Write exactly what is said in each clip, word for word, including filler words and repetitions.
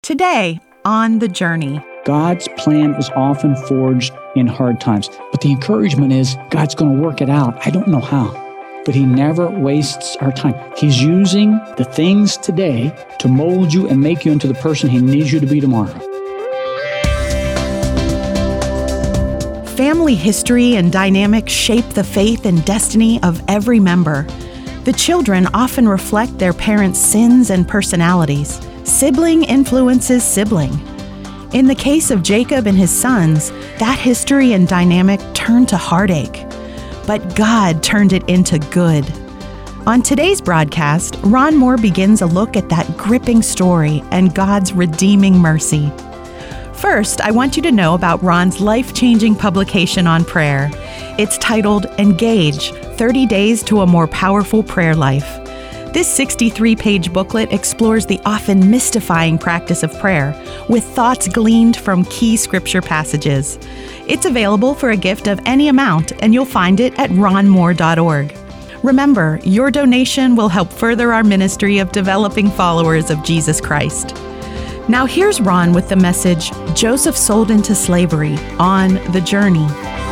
Today on The Journey. God's plan is often forged in hard times, but the encouragement is God's going to work it out. I don't know how, but He never wastes our time. He's using the things today to mold you and make you into the person He needs you to be tomorrow. Family history and dynamics shape the faith and destiny of every member. The children often reflect their parents' sins and personalities. Sibling influences sibling. In the case of Jacob and his sons, that history and dynamic turned to heartache. But God turned it into good. On today's broadcast, Ron Moore begins a look at that gripping story and God's redeeming mercy. First, I want you to know about Ron's life-changing publication on prayer. It's titled Engage, thirty days to a More Powerful Prayer Life. This sixty-three page booklet explores the often mystifying practice of prayer with thoughts gleaned from key scripture passages. It's available for a gift of any amount, and you'll find it at ron moore dot org. Remember, your donation will help further our ministry of developing followers of Jesus Christ. Now here's Ron with the message, Joseph Sold into Slavery, on The Journey.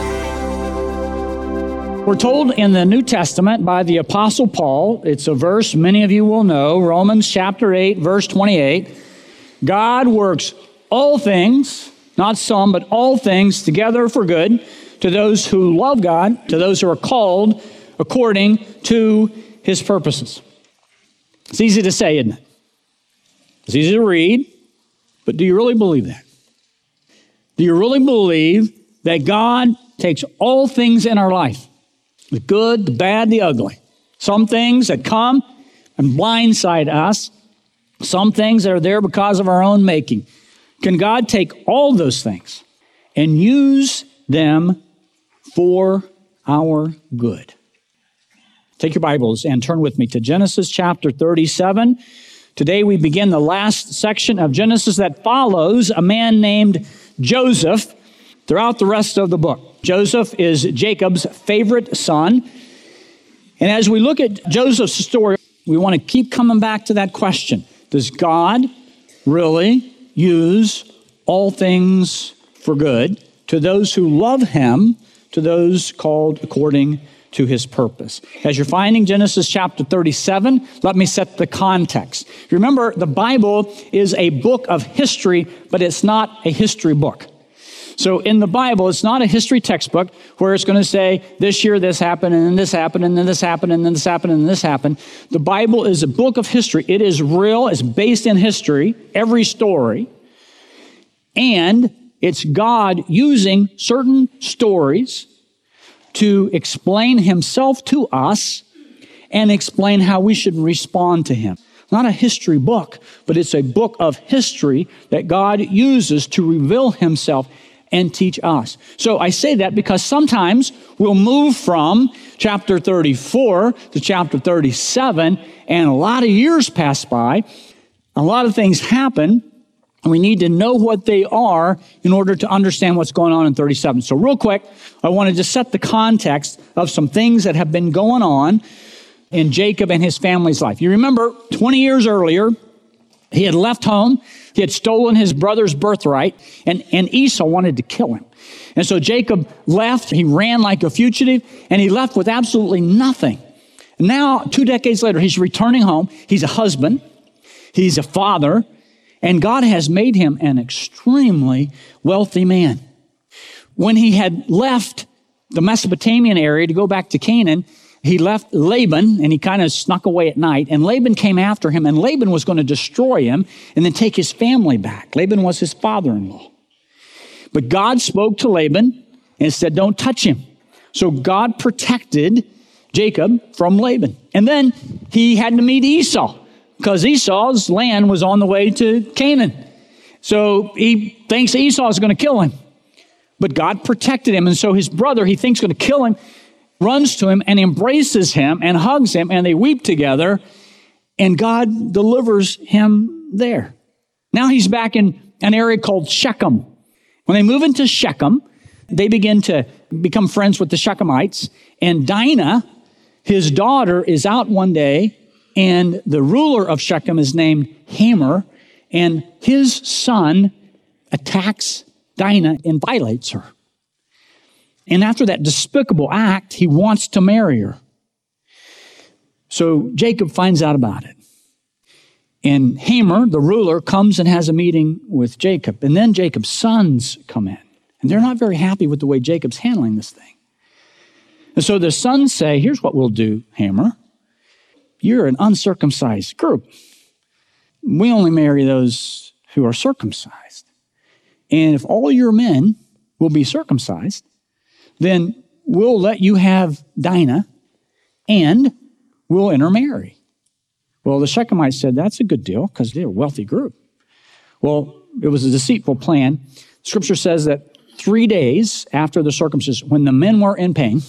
We're told in the New Testament by the Apostle Paul, it's a verse many of you will know, Romans chapter eight, verse twenty-eight, God works all things, not some, but all things together for good to those who love God, to those who are called according to His purposes. It's easy to say, isn't it? It's easy to read, but do you really believe that? Do you really believe that God takes all things in our life, the good, the bad, the ugly, some things that come and blindside us, some things that are there because of our own making? Can God take all those things and use them for our good? Take your Bibles and turn with me to Genesis chapter thirty-seven. Today we begin the last section of Genesis that follows a man named Joseph throughout the rest of the book. Joseph is Jacob's favorite son. And as we look at Joseph's story, we want to keep coming back to that question. Does God really use all things for good to those who love Him, to those called according to His purpose? As you're finding Genesis chapter thirty-seven, let me set the context. Remember, the Bible is a book of history, but it's not a history book. So in the Bible, it's not a history textbook where it's going to say, this year this happened, and then this happened, and then this happened, and then this happened, and then this happened. The Bible is a book of history. It is real. It's based in history, every story. And it's God using certain stories to explain Himself to us and explain how we should respond to Him. Not a history book, but it's a book of history that God uses to reveal Himself and teach us. So I say that because sometimes we'll move from chapter thirty-four to chapter thirty-seven, and a lot of years pass by, a lot of things happen, and we need to know what they are in order to understand what's going on in thirty-seven. So real quick, I wanted to set the context of some things that have been going on in Jacob and his family's life. You remember twenty years earlier, he had left home. He had stolen his brother's birthright, and, and Esau wanted to kill him. And so Jacob left. He ran like a fugitive, and he left with absolutely nothing. Now, two decades later, he's returning home. He's a husband. He's a father. And God has made him an extremely wealthy man. When he had left the Mesopotamian area to go back to Canaan, he left Laban, and he kind of snuck away at night, and Laban came after him, and Laban was going to destroy him and then take his family back. Laban was his father-in-law. But God spoke to Laban and said, don't touch him. So God protected Jacob from Laban. And then he had to meet Esau, because Esau's land was on the way to Canaan. So he thinks Esau is going to kill him. But God protected him, and so his brother, he thinks going to kill him, runs to him and embraces him and hugs him, and they weep together, and God delivers him there. Now he's back in an area called Shechem. When they move into Shechem, they begin to become friends with the Shechemites, and Dinah, his daughter, is out one day, and the ruler of Shechem is named Hamor, And his son attacks Dinah and violates her. And after that despicable act, he wants to marry her. So Jacob finds out about it. And Hamor, the ruler, comes and has a meeting with Jacob. And then Jacob's sons come in. And they're not very happy with the way Jacob's handling this thing. And so the sons say, here's what we'll do, Hamor. You're an uncircumcised group. We only marry those who are circumcised. And if all your men will be circumcised, then we'll let you have Dinah and we'll intermarry. Well, the Shechemites said, that's a good deal because they're a wealthy group. Well, it was a deceitful plan. Scripture says that three days after the circumcision, when the men were in pain,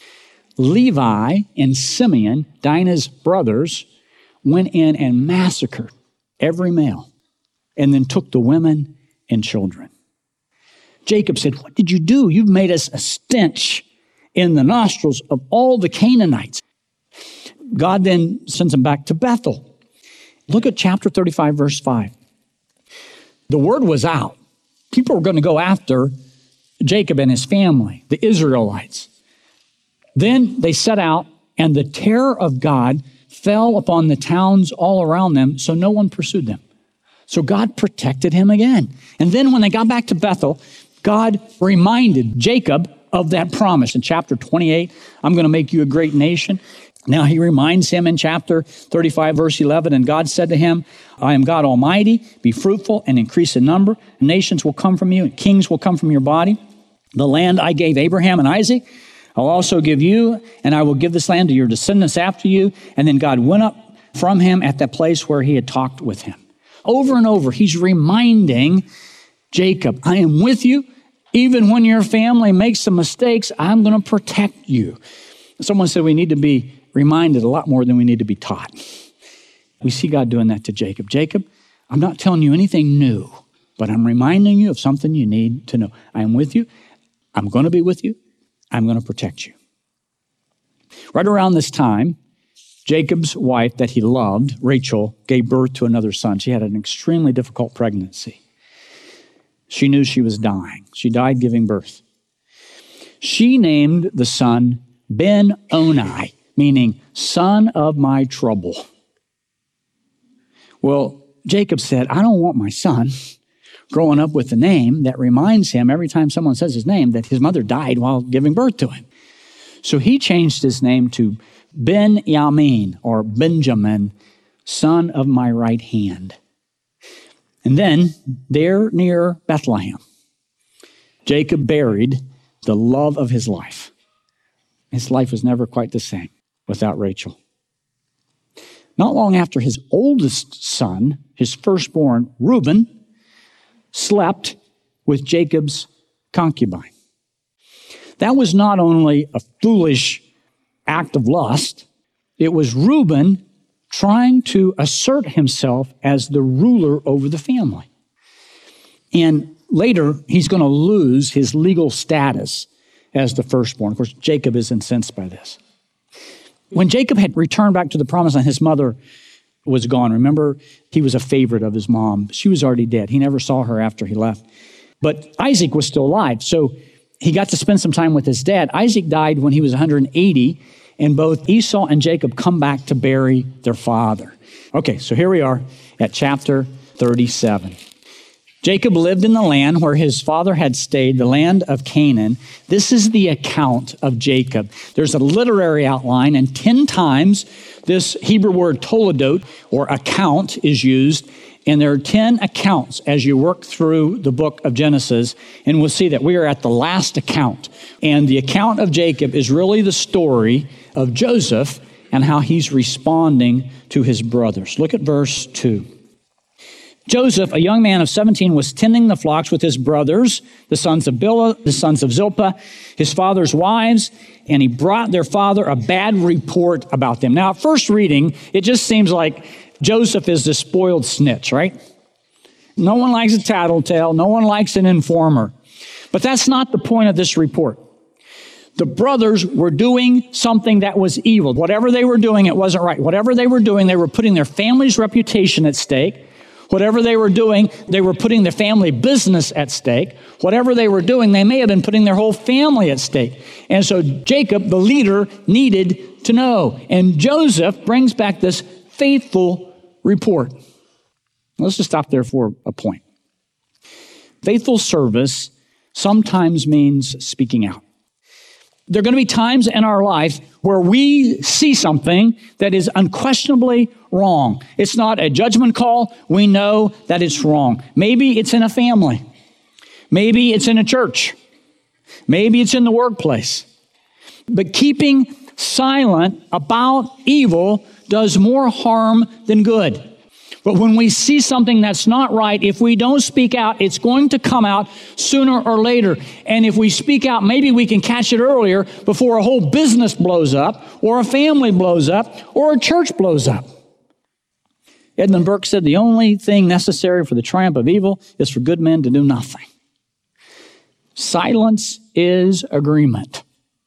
Levi and Simeon, Dinah's brothers, went in and massacred every male and then took the women and children. Jacob said, what did you do? You've made us a stench in the nostrils of all the Canaanites. God then sends them back to Bethel. Look at chapter thirty-five, verse five. The word was out. People were going to go after Jacob and his family, the Israelites. Then they set out, and the terror of God fell upon the towns all around them, so no one pursued them. So God protected him again. And then when they got back to Bethel, God reminded Jacob of that promise. In chapter twenty-eight, I'm going to make you a great nation. Now he reminds him in chapter thirty-five, verse eleven, and God said to him, I am God Almighty, be fruitful and increase in number. Nations will come from you, and kings will come from your body. The land I gave Abraham and Isaac, I'll also give you, and I will give this land to your descendants after you. And then God went up from him at that place where he had talked with him. Over and over, he's reminding Jacob, I am with you. Even when your family makes some mistakes, I'm going to protect you. Someone said we need to be reminded a lot more than we need to be taught. We see God doing that to Jacob. Jacob, I'm not telling you anything new, but I'm reminding you of something you need to know. I am with you. I'm going to be with you. I'm going to protect you. Right around this time, Jacob's wife that he loved, Rachel, gave birth to another son. She had an extremely difficult pregnancy. She knew she was dying. She died giving birth. She named the son Ben-Oni, meaning son of my trouble. Well, Jacob said, I don't want my son growing up with a name that reminds him every time someone says his name that his mother died while giving birth to him. So he changed his name to Ben-Yamin, or Benjamin, son of my right hand. And then there near Bethlehem, Jacob buried the love of his life. His life was never quite the same without Rachel. Not long after his oldest son, his firstborn, Reuben, slept with Jacob's concubine. That was not only a foolish act of lust, it was Reuben trying to assert himself as the ruler over the family. And later, he's going to lose his legal status as the firstborn. Of course, Jacob is incensed by this. When Jacob had returned back to the promised land, his mother was gone. Remember, he was a favorite of his mom. She was already dead. He never saw her after he left. But Isaac was still alive, so he got to spend some time with his dad. Isaac died when he was one hundred eighty, and both Esau and Jacob come back to bury their father. Okay, so here we are at chapter thirty-seven. Jacob lived in the land where his father had stayed, the land of Canaan. This is the account of Jacob. There's a literary outline, and ten times this Hebrew word toledot, or account, is used. And there are ten accounts as you work through the book of Genesis, and we'll see that we are at the last account. And the account of Jacob is really the story of Joseph and how he's responding to his brothers. Look at verse two. Joseph, a young man of seventeen, was tending the flocks with his brothers, the sons of Bilhah, the sons of Zilpah, his father's wives, and he brought their father a bad report about them. Now, at first reading, it just seems like Joseph is the spoiled snitch, right? No one likes a tattletale. No one likes an informer. But that's not the point of this report. The brothers were doing something that was evil. Whatever they were doing, it wasn't right. Whatever they were doing, they were putting their family's reputation at stake. Whatever they were doing, they were putting their family business at stake. Whatever they were doing, they may have been putting their whole family at stake. And so Jacob, the leader, needed to know. And Joseph brings back this faithful report. Let's just stop there for a point. Faithful service sometimes means speaking out. There are going to be times in our life where we see something that is unquestionably wrong. It's not a judgment call. We know that it's wrong. Maybe it's in a family. Maybe it's in a church. Maybe it's in the workplace. But keeping silent about evil does more harm than good. But when we see something that's not right, if we don't speak out, it's going to come out sooner or later. And if we speak out, maybe we can catch it earlier before a whole business blows up, or a family blows up, or a church blows up. Edmund Burke said, the only thing necessary for the triumph of evil is for good men to do nothing. Silence is agreement.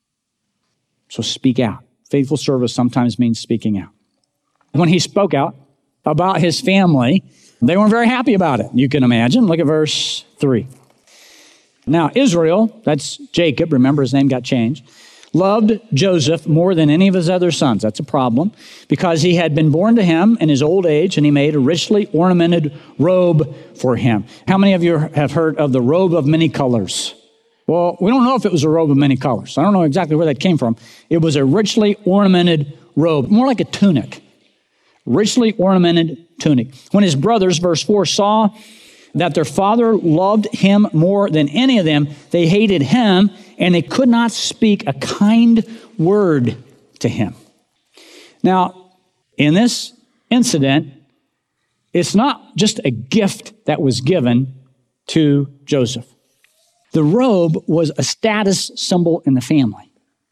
So speak out. Faithful service sometimes means speaking out. When he spoke out about his family, they weren't very happy about it. You can imagine. Look at verse three. Now, Israel, that's Jacob, remember his name got changed, loved Joseph more than any of his other sons. That's a problem because he had been born to him in his old age and he made a richly ornamented robe for him. How many of you have heard of the robe of many colors? Well, we don't know if it was a robe of many colors. I don't know exactly where that came from. It was a richly ornamented robe, more like a tunic. Richly ornamented tunic. When his brothers, verse four, saw that their father loved him more than any of them, they hated him, and they could not speak a kind word to him. Now, in this incident, it's not just a gift that was given to Joseph. The robe was a status symbol in the family.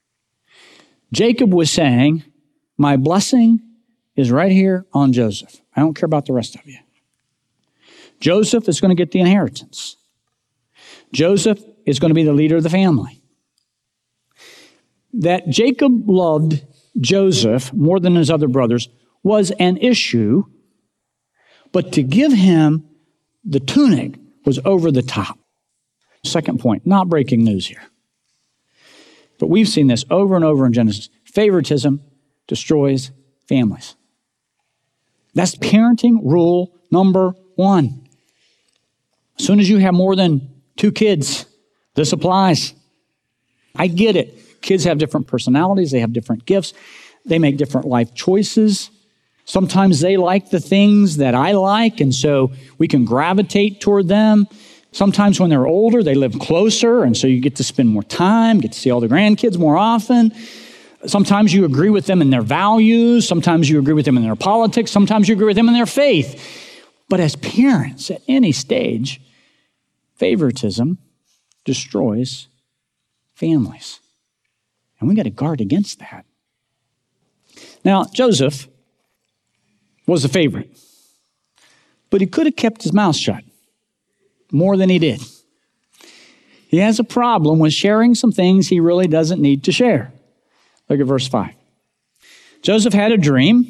Jacob was saying, my blessing is right here on Joseph. I don't care about the rest of you. Joseph is going to get the inheritance. Joseph is going to be the leader of the family. That Jacob loved Joseph more than his other brothers was an issue, but to give him the tunic was over the top. Second point, not breaking news here. But we've seen this over and over in Genesis. Favoritism destroys families. That's parenting rule number one. As soon as you have more than two kids, this applies. I get it. Kids have different personalities. They have different gifts. They make different life choices. Sometimes they like the things that I like, and so we can gravitate toward them. Sometimes when they're older, they live closer, and so you get to spend more time, get to see all the grandkids more often. Sometimes you agree with them in their values. Sometimes you agree with them in their politics. Sometimes you agree with them in their faith. But as parents, at any stage, favoritism destroys families. And we got to guard against that. Now, Joseph was a favorite, but he could have kept his mouth shut more than he did. He has a problem with sharing some things he really doesn't need to share. Look at verse five. Joseph had a dream.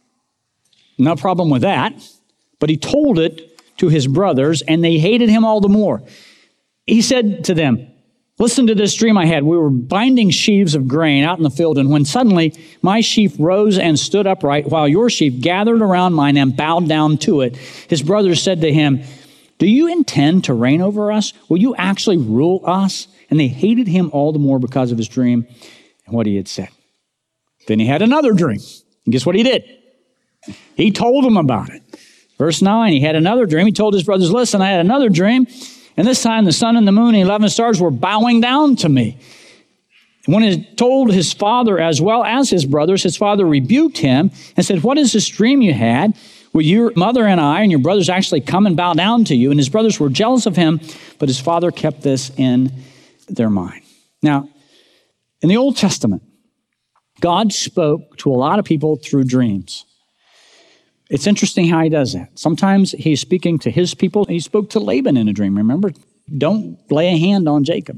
No problem with that. But he told it to his brothers, and they hated him all the more. He said to them, listen to this dream I had. We were binding sheaves of grain out in the field, and when suddenly my sheaf rose and stood upright, while your sheaf gathered around mine and bowed down to it. His brothers said to him, do you intend to reign over us? Will you actually rule us? And they hated him all the more because of his dream and what he had said. Then he had another dream. And guess what he did? He told them about it. Verse nine, he had another dream. He told his brothers, listen, I had another dream. And this time the sun and the moon and eleven stars were bowing down to me. And when he told his father as well as his brothers, his father rebuked him and said, what is this dream you had? Will your mother and I and your brothers actually come and bow down to you? And his brothers were jealous of him, but his father kept this in their mind. Now, in the Old Testament, God spoke to a lot of people through dreams. It's interesting how he does that. Sometimes he's speaking to his people. He spoke to Laban in a dream, remember? Don't lay a hand on Jacob.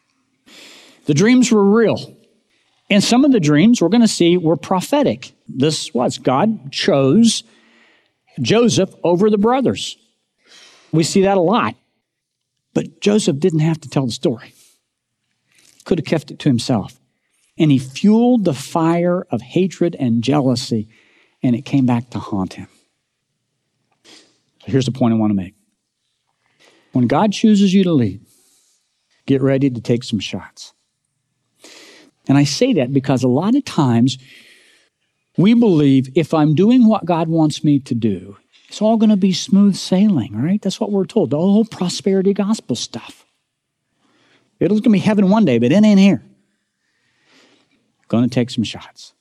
The dreams were real. And some of the dreams we're going to see were prophetic. This was God chose Joseph over the brothers. We see that a lot. But Joseph didn't have to tell the story. Could have kept it to himself. And he fueled the fire of hatred and jealousy, and it came back to haunt him. Here's the point I want to make. When God chooses you to lead, get ready to take some shots. And I say that because a lot of times we believe if I'm doing what God wants me to do, it's all going to be smooth sailing, right? That's what we're told, the whole prosperity gospel stuff. It's going to be heaven one day, but it ain't here. Going to take some shots.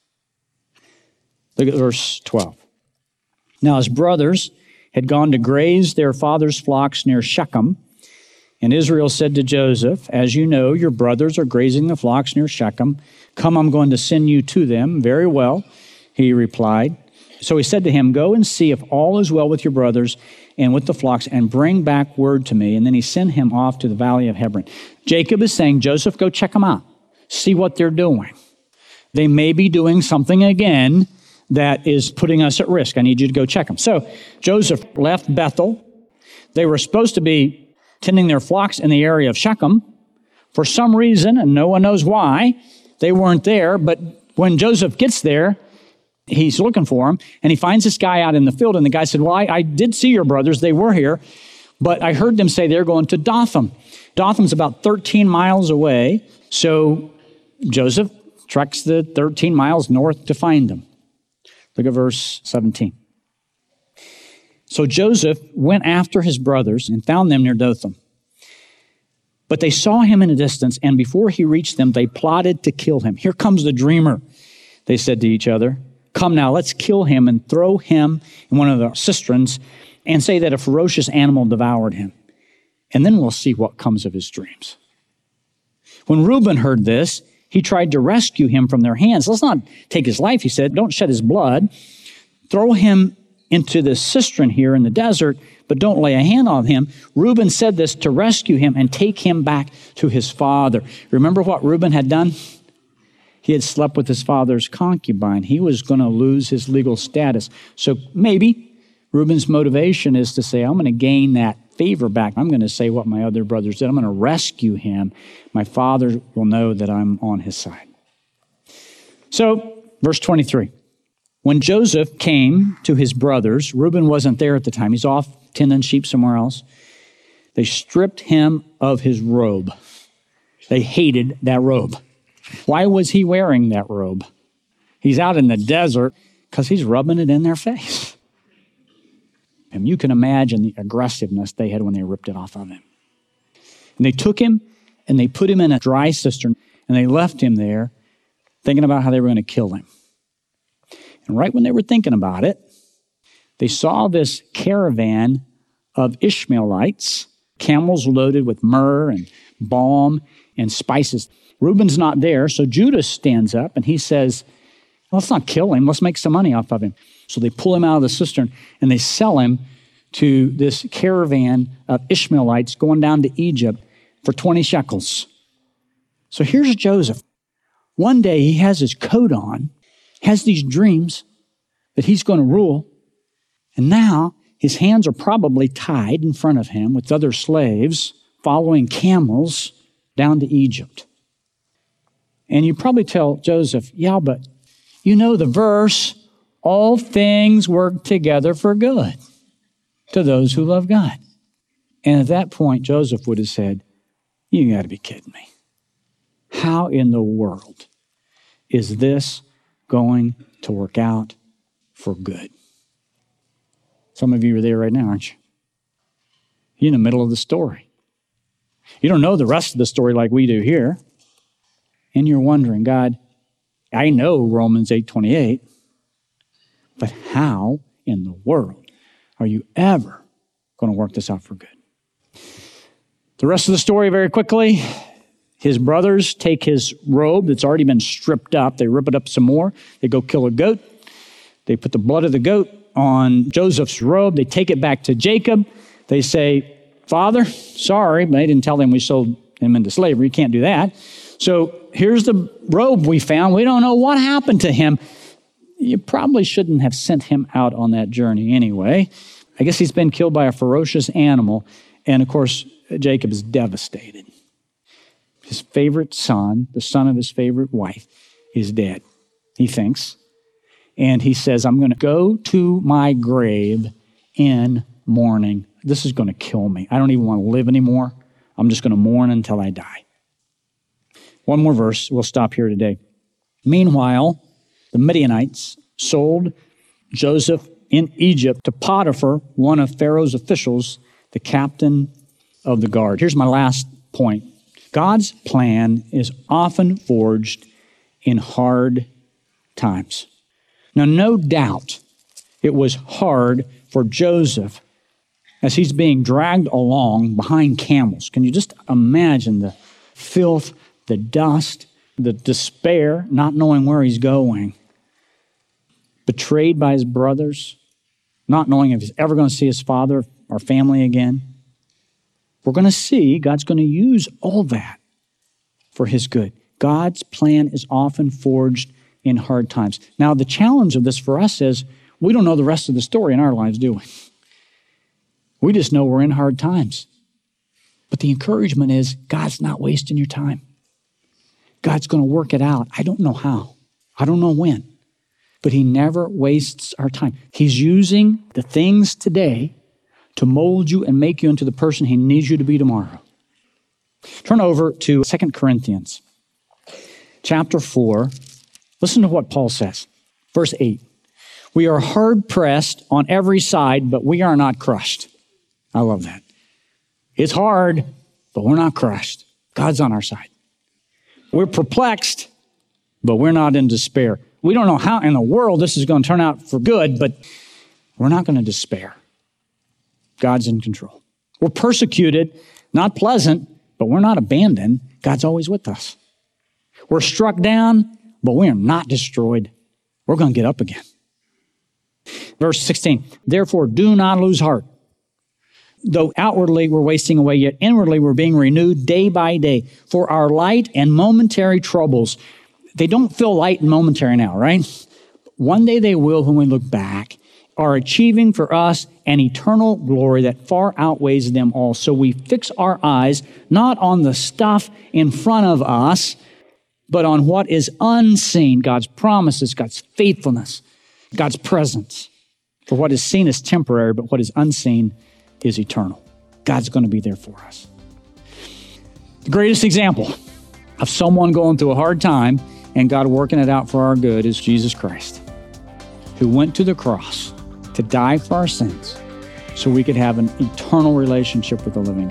Look at verse twelve. Now his brothers had gone to graze their father's flocks near Shechem, and Israel said to Joseph, as you know, your brothers are grazing the flocks near Shechem. Come, I'm going to send you to them. Very well, he replied. So he said to him, go and see if all is well with your brothers and with the flocks, and bring back word to me. And then he sent him off to the valley of Hebron. Jacob is saying, Joseph, go check them out. See what they're doing. They may be doing something again that is putting us at risk. I need you to go check them. So Joseph left Bethel. They were supposed to be tending their flocks in the area of Shechem. For some reason, and no one knows why, they weren't there. But when Joseph gets there, he's looking for him, and he finds this guy out in the field, and the guy said, well, I, I did see your brothers. They were here, but I heard them say they're going to Dothan. Dothan's about thirteen miles away, so Joseph treks the thirteen miles north to find them. Look at verse seventeen. So Joseph went after his brothers and found them near Dothan. But they saw him in a distance, and before he reached them, they plotted to kill him. Here comes the dreamer, they said to each other. Come now, let's kill him and throw him in one of the cisterns and say that a ferocious animal devoured him. And then we'll see what comes of his dreams. When Reuben heard this, he tried to rescue him from their hands. Let's not take his life, he said. Don't shed his blood. Throw him into the cistern here in the desert, but don't lay a hand on him. Reuben said this to rescue him and take him back to his father. Remember what Reuben had done? He had slept with his father's concubine. He was going to lose his legal status. So maybe Reuben's motivation is to say, I'm going to gain that favor back. I'm going to say what my other brothers did. I'm going to rescue him. My father will know that I'm on his side. So, verse twenty-three. When Joseph came to his brothers, Reuben wasn't there at the time. He's off tending sheep somewhere else. They stripped him of his robe. They hated that robe. Why was he wearing that robe? He's out in the desert because he's rubbing it in their face. And you can imagine the aggressiveness they had when they ripped it off of him. And they took him and they put him in a dry cistern and they left him there thinking about how they were going to kill him. And right when they were thinking about it, they saw this caravan of Ishmaelites, camels loaded with myrrh and balm and spices. Reuben's not there, so Judah stands up and he says, let's not kill him, let's make some money off of him. So they pull him out of the cistern and they sell him to this caravan of Ishmaelites going down to Egypt for twenty shekels. So here's Joseph. One day he has his coat on, has these dreams that he's going to rule, and now his hands are probably tied in front of him with other slaves following camels down to Egypt. And you probably tell Joseph, yeah, but you know the verse, all things work together for good to those who love God. And at that point, Joseph would have said, you got to be kidding me. How in the world is this going to work out for good? Some of you are there right now, aren't you? You're in the middle of the story. You don't know the rest of the story like we do here. And you're wondering, God, I know Romans eight twenty-eight, but how in the world are you ever going to work this out for good? The rest of the story, very quickly, his brothers take his robe that's already been stripped up. They rip it up some more. They go kill a goat. They put the blood of the goat on Joseph's robe. They take it back to Jacob. They say, Father, sorry, but they didn't tell him we sold him into slavery. You can't do that. So here's the robe we found. We don't know what happened to him. you probably shouldn't have sent him out on that journey anyway. I guess he's been killed by a ferocious animal. And of course, Jacob is devastated. His favorite son, the son of his favorite wife, is dead, he thinks. And he says, I'm going to go to my grave in mourning. This is going to kill me. I don't even want to live anymore. I'm just going to mourn until I die. One more verse. We'll stop here today. Meanwhile, the Midianites sold Joseph in Egypt to Potiphar, one of Pharaoh's officials, the captain of the guard. Here's my last point. God's plan is often forged in hard times. Now, no doubt it was hard for Joseph as he's being dragged along behind camels. Can you just imagine the filth, the dust, the despair, not knowing where he's going, betrayed by his brothers, not knowing if he's ever going to see his father or family again? We're going to see God's going to use all that for his good. God's plan is often forged in hard times. Now, the challenge of this for us is we don't know the rest of the story in our lives, do we? We just know we're in hard times. But the encouragement is God's not wasting your time. God's going to work it out. I don't know how. I don't know when. But he never wastes our time. He's using the things today to mold you and make you into the person he needs you to be tomorrow. Turn over to Second Corinthians chapter four. Listen to what Paul says. Verse eight. We are hard pressed on every side, but we are not crushed. I love that. It's hard, but we're not crushed. God's on our side. We're perplexed, but we're not in despair. We don't know how in the world this is going to turn out for good, but we're not going to despair. God's in control. We're persecuted, not pleasant, but we're not abandoned. God's always with us. We're struck down, but we are not destroyed. We're going to get up again. Verse sixteen, therefore do not lose heart. Though outwardly we're wasting away, yet inwardly we're being renewed day by day. For our light and momentary troubles, they don't feel light and momentary now, right? One day they will when we look back, are achieving for us an eternal glory that far outweighs them all. So we fix our eyes not on the stuff in front of us, but on what is unseen, God's promises, God's faithfulness, God's presence. For what is seen is temporary, but what is unseen is eternal. God's going to be there for us. The greatest example of someone going through a hard time and God working it out for our good is Jesus Christ, who went to the cross to die for our sins so we could have an eternal relationship with the living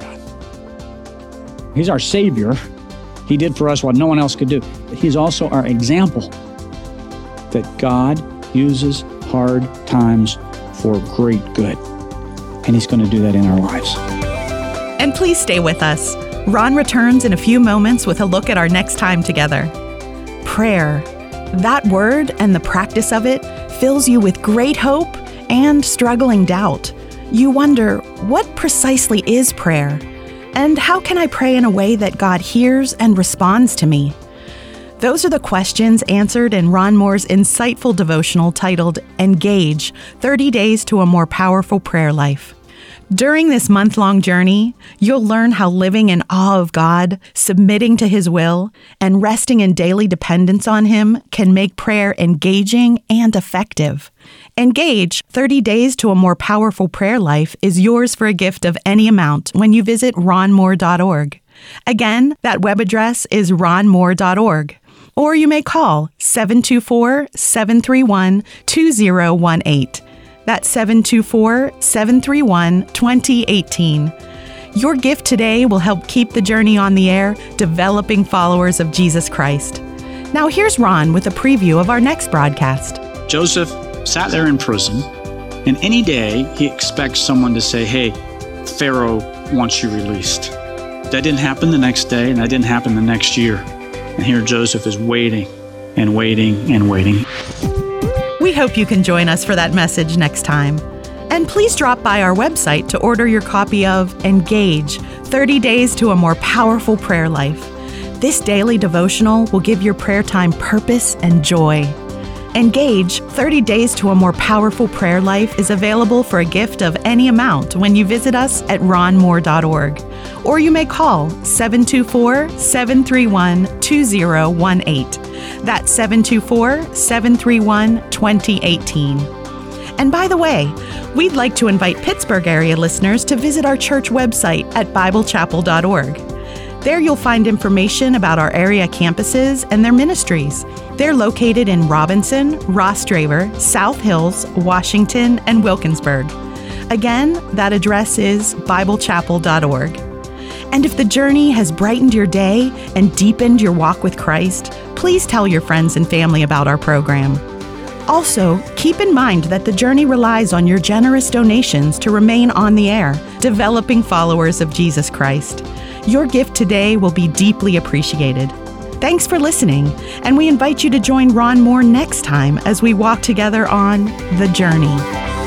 God. He's our Savior. He did for us what no one else could do. He's also our example that God uses hard times for great good. And he's going to do that in our lives. And please stay with us. Ron returns in a few moments with a look at our next time together. Prayer. That word and the practice of it fills you with great hope and struggling doubt. You wonder, what precisely is prayer? And how can I pray in a way that God hears and responds to me? Those are the questions answered in Ron Moore's insightful devotional titled Engage, thirty days to a More Powerful Prayer Life. During this month-long journey, you'll learn how living in awe of God, submitting to His will, and resting in daily dependence on Him can make prayer engaging and effective. Engage, thirty days to a More Powerful Prayer Life is yours for a gift of any amount when you visit ron moore dot org. Again, that web address is ron moore dot org. Or you may call seven two four, seven three one, two zero one eight. That's seven two four, seven three one, two zero one eight. Your gift today will help keep the journey on the air, developing followers of Jesus Christ. Now here's Ron with a preview of our next broadcast. Joseph sat there in prison, and any day he expects someone to say, hey, Pharaoh wants you released. That didn't happen the next day, and that didn't happen the next year. And here Joseph is waiting and waiting and waiting. We hope you can join us for that message next time. And please drop by our website to order your copy of Engage, thirty days to a More Powerful Prayer Life. This daily devotional will give your prayer time purpose and joy. Engage thirty Days to a More Powerful Prayer Life is available for a gift of any amount when you visit us at ron moore dot org. Or you may call seven two four, seven three one, two zero one eight. That's seven two four, seven three one, two zero one eight. And by the way, we'd like to invite Pittsburgh area listeners to visit our church website at bible chapel dot org. There you'll find information about our area campuses and their ministries. They're located in Robinson, Ross Draver, South Hills, Washington, and Wilkinsburg. Again, that address is bible chapel dot org. And if the journey has brightened your day and deepened your walk with Christ, please tell your friends and family about our program. Also, keep in mind that the journey relies on your generous donations to remain on the air, developing followers of Jesus Christ. Your gift today will be deeply appreciated. Thanks for listening, and we invite you to join Ron Moore next time as we walk together on The Journey.